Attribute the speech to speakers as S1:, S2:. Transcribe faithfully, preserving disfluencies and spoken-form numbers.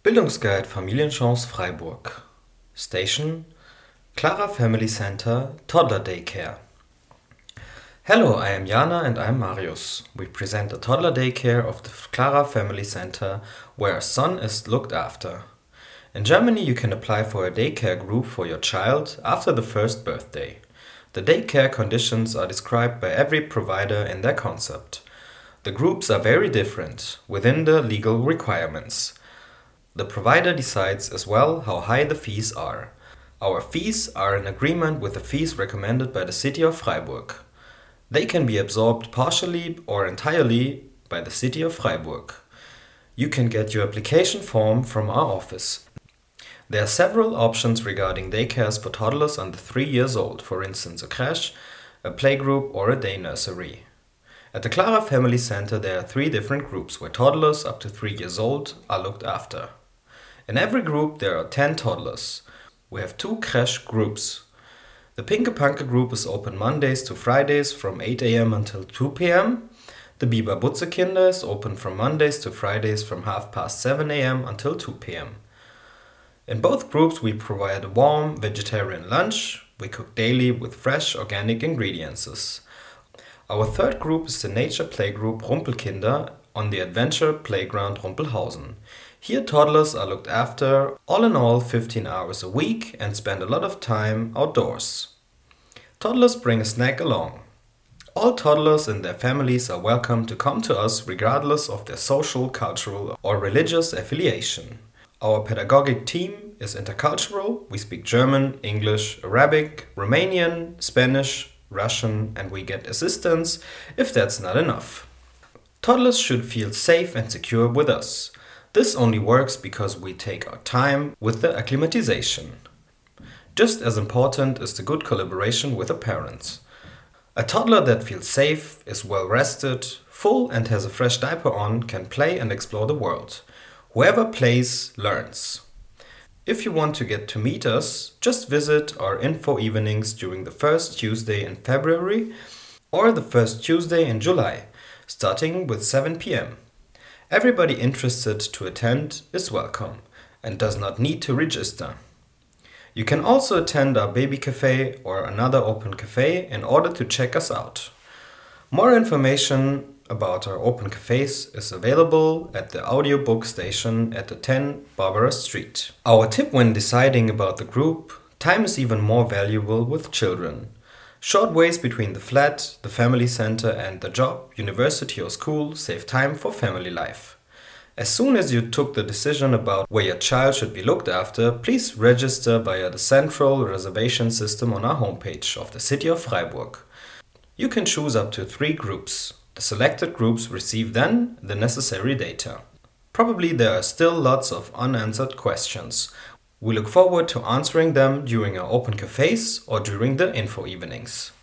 S1: Bildungsguide Familienchance Freiburg. Station Clara Family Center Toddler Daycare. Hello, I am Jana and I am Marius. We present the toddler daycare of the Clara Family Center where a son is looked after. In Germany you can apply for a daycare group for your child after the first birthday. The daycare conditions are described by every provider in their concept. The groups are very different within the legal requirements. The provider decides as well how high the fees are. Our fees are in agreement with the fees recommended by the city of Freiburg. They can be absorbed partially or entirely by the city of Freiburg. You can get your application form from our office. There are several options regarding daycares for toddlers under three years old, for instance a crèche, a playgroup or a day nursery. At the Clara Family Center there are three different groups where toddlers up to three years old are looked after. In every group there are ten toddlers. We have two crèche groups. The Pinke Panke group is open Mondays to Fridays from eight a m until two p m The Biber Butze Kinder is open from Mondays to Fridays from half past seven a m until two p m In both groups we provide a warm vegetarian lunch. We cook daily with fresh organic ingredients. Our third group is the nature playgroup Rumpelkinder on the adventure playground Rumpelhausen. Here toddlers are looked after all in all fifteen hours a week and spend a lot of time outdoors. Toddlers bring a snack along. All toddlers and their families are welcome to come to us regardless of their social, cultural or religious affiliation. Our pedagogic team is intercultural. We speak German, English, Arabic, Romanian, Spanish, Russian, and we get assistance if that's not enough. Toddlers should feel safe and secure with us. This only works because we take our time with the acclimatization. Just as important is the good collaboration with the parents. A toddler that feels safe, is well rested, full and has a fresh diaper on can play and explore the world. Whoever plays, learns. If you want to get to meet us, just visit our info evenings during the first Tuesday in February or the first Tuesday in July, starting with seven p m Everybody interested to attend is welcome and does not need to register. You can also attend our baby cafe or another open cafe in order to check us out. More information about our open cafes is available at the audiobook station at the ten Barbara Street. Our tip when deciding about the group: time is even more valuable with children. Short ways between the flat, the family center and the job, university or school save time for family life. As soon as you took the decision about where your child should be looked after, please register via the central reservation system on our homepage of the city of Freiburg. You can choose up to three groups. The selected groups receive then the necessary data. Probably there are still lots of unanswered questions. We look forward to answering them during our open cafes or during the info evenings.